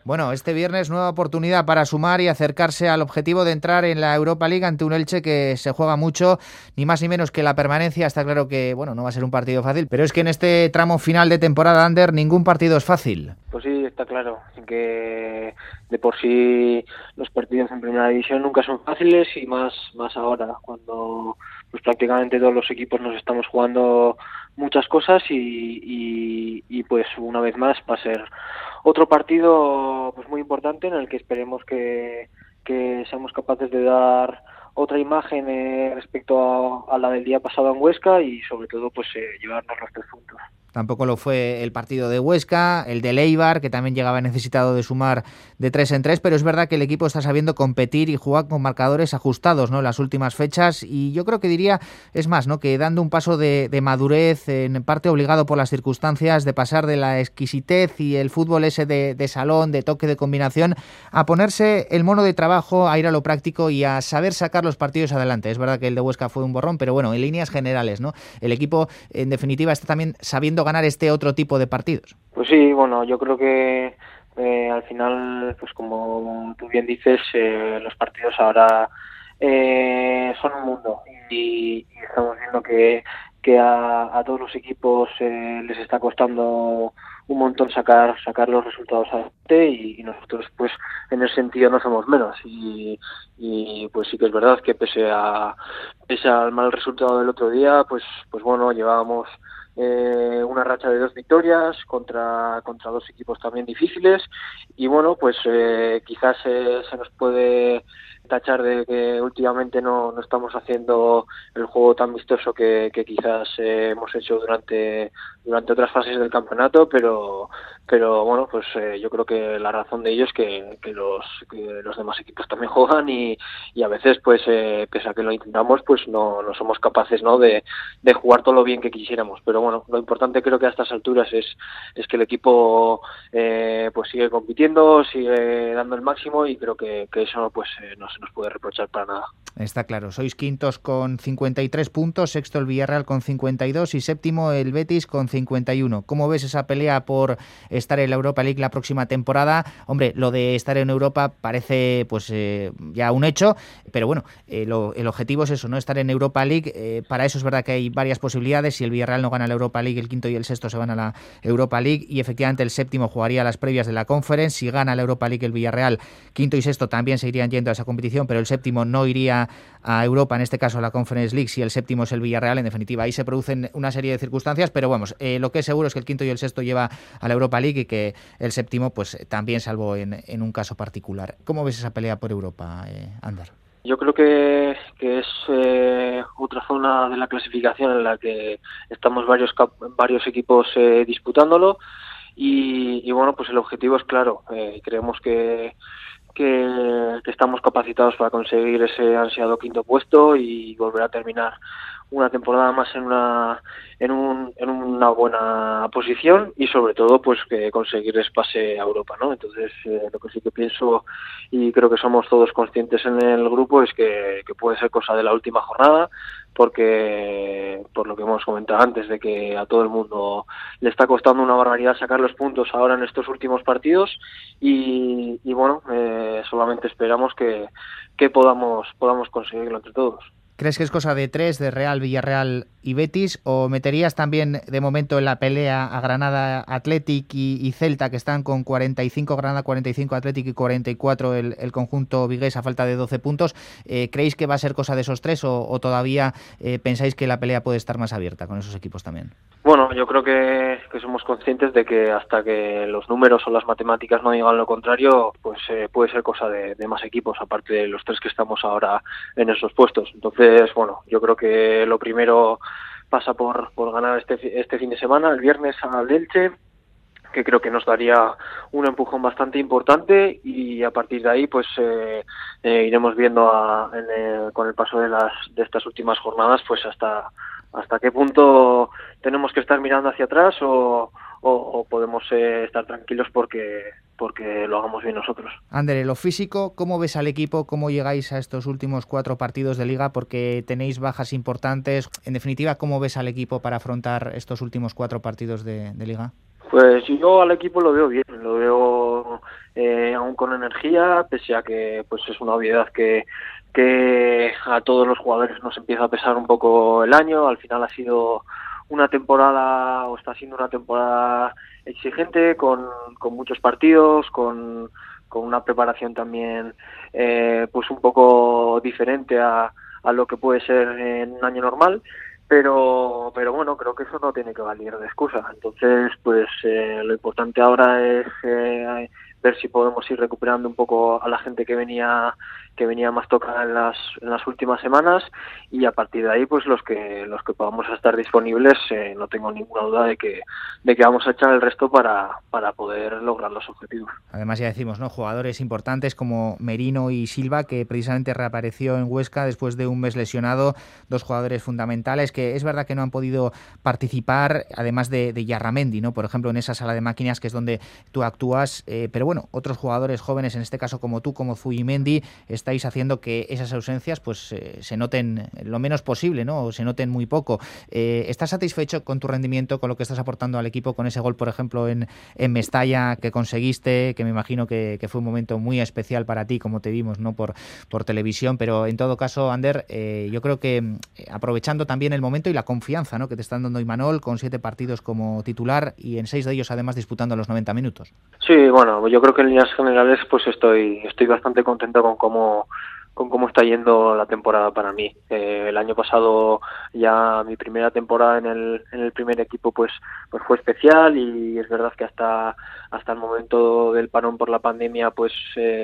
Bueno, este viernes nueva oportunidad para sumar y acercarse al objetivo de entrar en la Europa League ante un Elche que se juega mucho, ni más ni menos que la permanencia. Está claro que, bueno, no va a ser un partido fácil, pero es que en este tramo final de temporada, Ander, ningún partido es fácil. Pues sí, está claro que de por sí los partidos en primera división nunca son fáciles y más ahora, cuando pues prácticamente todos los equipos nos estamos jugando muchas cosas y pues una vez más va a ser otro partido pues muy importante en el que esperemos que seamos capaces de dar otra imagen respecto a la del día pasado en Huesca y sobre todo pues llevarnos los 3 puntos. Tampoco lo fue el partido de Huesca, el de Eibar, que también llegaba necesitado de sumar de 3 en 3, pero es verdad que el equipo está sabiendo competir y jugar con marcadores ajustados, ¿no?, en las últimas fechas, y yo creo que diría, es más, ¿no?, que dando un paso de madurez, en parte obligado por las circunstancias, de pasar de la exquisitez y el fútbol ese de salón, de toque, de combinación, a ponerse el mono de trabajo, a ir a lo práctico y a saber sacar los partidos adelante. Es verdad que el de Huesca fue un borrón, pero bueno, en líneas generales, ¿no?, el equipo, en definitiva, está también sabiendo ganar este otro tipo de partidos. Pues sí, bueno, yo creo que al final, pues como tú bien dices, los partidos ahora son un mundo y estamos viendo que a todos los equipos les está costando un montón sacar los resultados adelante y nosotros pues en ese sentido no somos menos y pues sí que es verdad que pese al mal resultado del otro día pues bueno, llevábamos una racha de 2 victorias contra 2 equipos también difíciles y bueno, pues quizás se nos puede tachar de que últimamente no estamos haciendo el juego tan vistoso que quizás hemos hecho durante otras fases del campeonato, pero bueno, pues yo creo que la razón de ello es que los demás equipos también juegan y a veces pues pese a que lo intentamos pues no somos capaces, ¿no?, de jugar todo lo bien que quisiéramos, pero bueno, lo importante creo que a estas alturas es que el equipo pues sigue compitiendo, sigue dando el máximo y creo que eso pues no se nos puede reprochar para nada. Está claro, sois quintos con 53 puntos, sexto el Villarreal con 52 y séptimo el Betis con 51. ¿Cómo ves esa pelea por estar en la Europa League la próxima temporada? Hombre, lo de estar en Europa parece pues ya un hecho, pero bueno, el objetivo es eso, no estar en Europa League. Para eso es verdad que hay varias posibilidades. Si el Villarreal no gana la Europa League, el quinto y el sexto se van a la Europa League y efectivamente el séptimo jugaría las previas de la Conference. Si gana la Europa League el Villarreal, quinto y sexto también se irían yendo a esa competición, pero el séptimo no iría a Europa, en este caso a la Conference League, si el séptimo es el Villarreal. En definitiva, ahí se producen una serie de circunstancias, pero vamos, lo que es seguro es que el quinto y el sexto lleva a la Europa League y que el séptimo pues también, salvo en un caso particular. ¿Cómo ves esa pelea por Europa, Ander? Yo creo que es otra zona de la clasificación en la que estamos varios equipos disputándolo y bueno, pues el objetivo es claro. Creemos que estamos capacitados para conseguir ese ansiado quinto puesto y volver a terminar una temporada más en una buena posición y sobre todo pues que conseguir ese pase a Europa, ¿no? Entonces lo que sí que pienso y creo que somos todos conscientes en el grupo es que puede ser cosa de la última jornada, porque por lo que hemos comentado antes de que a todo el mundo le está costando una barbaridad sacar los puntos ahora en estos últimos partidos y bueno, solamente esperamos que podamos conseguirlo entre todos. ¿Crees que es cosa de 3, de Real, Villarreal y Betis, o meterías también de momento en la pelea a Granada, Athletic y Celta, que están con 45, Granada 45, Athletic y 44 el conjunto vigués a falta de 12 puntos? ¿Creéis que va a ser cosa de esos 3 o todavía pensáis que la pelea puede estar más abierta con esos equipos también? Bueno, yo creo que somos conscientes de que hasta que los números o las matemáticas no digan lo contrario, pues puede ser cosa de más equipos, aparte de los 3 que estamos ahora en esos puestos. Entonces, bueno, yo creo que lo primero pasa por ganar este fin de semana, el viernes al Elche, que creo que nos daría un empujón bastante importante y a partir de ahí pues iremos viendo con el paso de estas últimas jornadas pues hasta qué punto tenemos que estar mirando hacia atrás o podemos estar tranquilos porque lo hagamos bien nosotros. Ander, en lo físico, ¿cómo ves al equipo? ¿Cómo llegáis a estos últimos 4 partidos de Liga? Porque tenéis bajas importantes. En definitiva, ¿cómo ves al equipo para afrontar estos últimos 4 partidos de Liga? Pues yo al equipo lo veo bien, lo veo con energía, pese a que pues es una obviedad que a todos los jugadores nos empieza a pesar un poco el año. Al final ha sido una temporada, o está siendo una temporada exigente, con muchos partidos, con una preparación también pues un poco diferente a lo que puede ser en un año normal, pero bueno, creo que eso no tiene que valer de excusa. Entonces pues lo importante ahora es ver si podemos ir recuperando un poco a la gente que venía más tocada en las últimas semanas, y a partir de ahí pues los que podamos estar disponibles, no tengo ninguna duda de que vamos a echar el resto para poder lograr los objetivos. Además, ya decimos, ¿no?, jugadores importantes como Merino y Silva, que precisamente reapareció en Huesca después de un mes lesionado, dos jugadores fundamentales que es verdad que no han podido participar, además de Yarramendi, ¿no?, por ejemplo, en esa sala de máquinas que es donde tú actúas, pero bueno, otros jugadores jóvenes, en este caso como tú, como Zubimendi, estáis haciendo que esas ausencias pues se noten lo menos posible, ¿no?, o se noten muy poco. ¿Estás satisfecho con tu rendimiento, con lo que estás aportando al equipo, con ese gol, por ejemplo, en Mestalla que conseguiste, que me imagino que fue un momento muy especial para ti, como te vimos, ¿no?, por televisión? Pero en todo caso, Ander, yo creo que aprovechando también el momento y la confianza, ¿no?, que te están dando Imanol, con 7 partidos como titular y en 6 de ellos además disputando los 90 minutos. Sí, bueno, yo creo que en líneas generales pues estoy bastante contento con cómo está yendo la temporada para mí. El año pasado, ya mi primera temporada en el primer equipo pues fue especial, y es verdad que hasta el momento del parón por la pandemia pues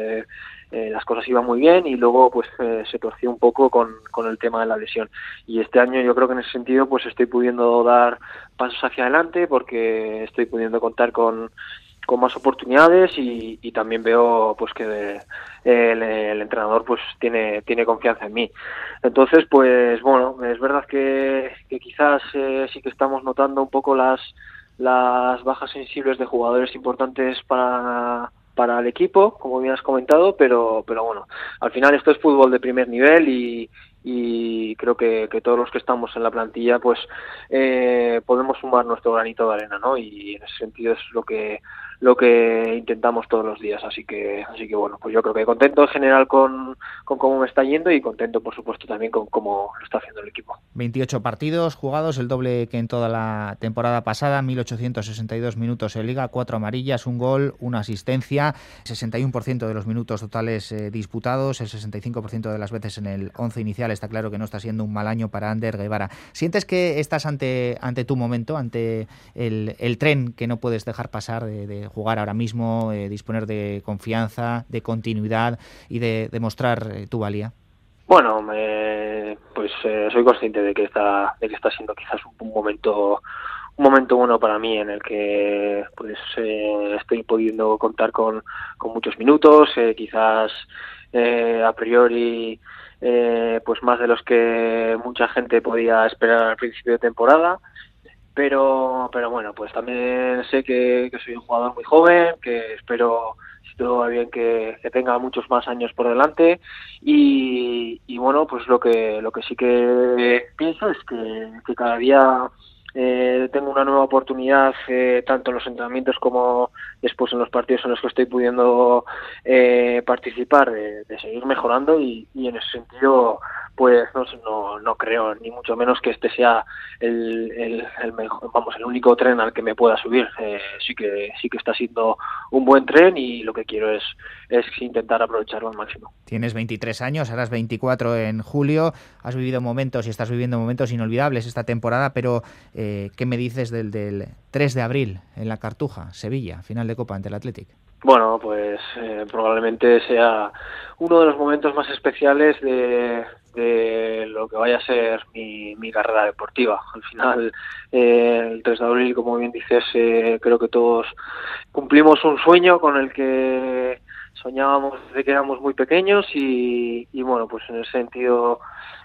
las cosas iban muy bien, y luego pues se torció un poco con el tema de la lesión, y este año yo creo que en ese sentido pues estoy pudiendo dar pasos hacia adelante, porque estoy pudiendo contar con más oportunidades, y también veo pues que el entrenador pues tiene confianza en mí. Entonces pues bueno, es verdad que quizás sí que estamos notando un poco las bajas sensibles de jugadores importantes para el equipo, como bien has comentado, pero bueno, al final esto es fútbol de primer nivel, y creo que todos los que estamos en la plantilla pues podemos sumar nuestro granito de arena, ¿no? Y en ese sentido es lo que intentamos todos los días, así que bueno, pues yo creo que contento en general con cómo me está yendo, y contento por supuesto también con cómo lo está haciendo el equipo. 28 partidos jugados, el doble que en toda la temporada pasada, 1.862 minutos en Liga, 4 amarillas, un gol, una asistencia, 61% de los minutos totales disputados, el 65% de las veces en el 11 inicial. Está claro que no está siendo un mal año para Ander Guevara. ¿Sientes que estás ante tu momento, ante el tren que no puedes dejar pasar de jugar ahora mismo, disponer de confianza, de continuidad y de demostrar tu valía? Bueno, pues soy consciente de que está siendo quizás un momento bueno para mí, en el que pues estoy pudiendo contar con muchos minutos, quizás a priori pues más de los que mucha gente podía esperar al principio de temporada. Pero bueno, pues también sé que soy un jugador muy joven, que espero, si todo va bien, que tenga muchos más años por delante, y bueno, pues lo que sí que pienso es que cada día tengo una nueva oportunidad, tanto en los entrenamientos como después en los partidos en los que estoy pudiendo participar, de seguir mejorando, y en ese sentido pues no creo ni mucho menos que este sea el mejor, el único tren al que me pueda subir. Sí que está siendo un buen tren, y lo que quiero es intentar aprovecharlo al máximo. Tienes 23 años, harás 24 en julio, has vivido momentos y estás viviendo momentos inolvidables esta temporada, pero ¿qué me dices del 3 de abril en la Cartuja, Sevilla, final de Copa ante el Athletic? Bueno, pues probablemente sea uno de los momentos más especiales de lo que vaya a ser mi carrera deportiva. Al final, el 3 de abril, como bien dices, creo que todos cumplimos un sueño con el que soñábamos desde que éramos muy pequeños, y bueno, pues en ese sentido,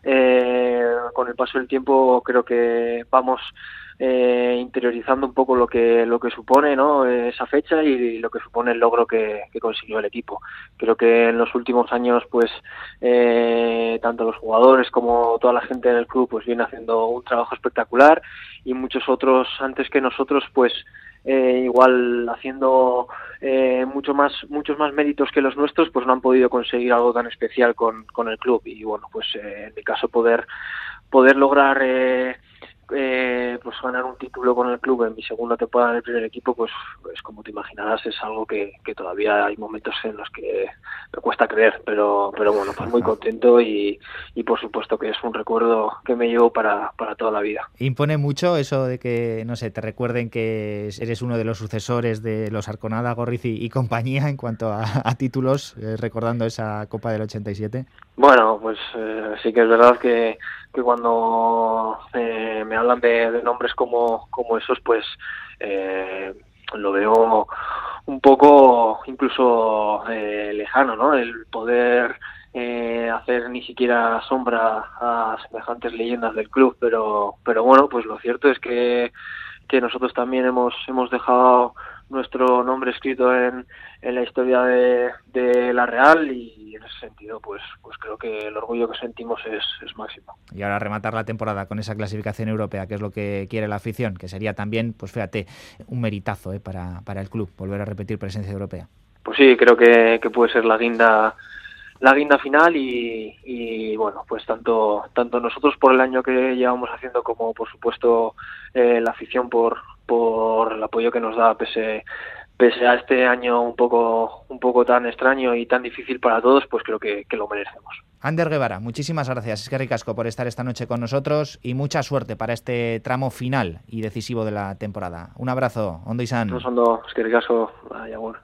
con el paso del tiempo creo que vamos interiorizando un poco lo que supone, ¿no?, esa fecha, y lo que supone el logro que consiguió el equipo. Creo que en los últimos años pues tanto los jugadores como toda la gente en el club pues viene haciendo un trabajo espectacular, y muchos otros antes que nosotros pues igual haciendo muchos más méritos que los nuestros, pues no han podido conseguir algo tan especial con el club. Y bueno, pues en mi caso poder lograr pues ganar un título con el club en mi segunda temporada en el primer equipo, pues como te imaginarás, es algo que todavía hay momentos en los que me cuesta creer, pero bueno, pues muy contento y por supuesto que es un recuerdo que me llevo para toda la vida. Impone mucho eso de que, no sé, te recuerden que eres uno de los sucesores de los Arconada, Gorriz y compañía en cuanto a títulos, recordando esa Copa del 87. Bueno, pues sí que es verdad que cuando me hablan de nombres como esos, pues lo veo un poco incluso lejano, ¿no? El poder hacer ni siquiera sombra a semejantes leyendas del club, pero bueno, pues lo cierto es que nosotros también hemos dejado nuestro nombre escrito en la historia de la Real, y en ese sentido pues creo que el orgullo que sentimos es máximo. Y ahora rematar la temporada con esa clasificación europea, que es lo que quiere la afición, que sería también, pues fíjate, un meritazo para el club, volver a repetir presencia europea. Pues sí, creo que puede ser la guinda final, y bueno, pues tanto nosotros por el año que llevamos haciendo, como por supuesto la afición por el apoyo que nos da pese a este año un poco tan extraño y tan difícil para todos, pues creo que lo merecemos. Ander Guevara, muchísimas gracias. Es que ricasco por estar esta noche con nosotros y mucha suerte para este tramo final y decisivo de la temporada. Un abrazo, ondo izan. Ondo, es que ricasco, agur.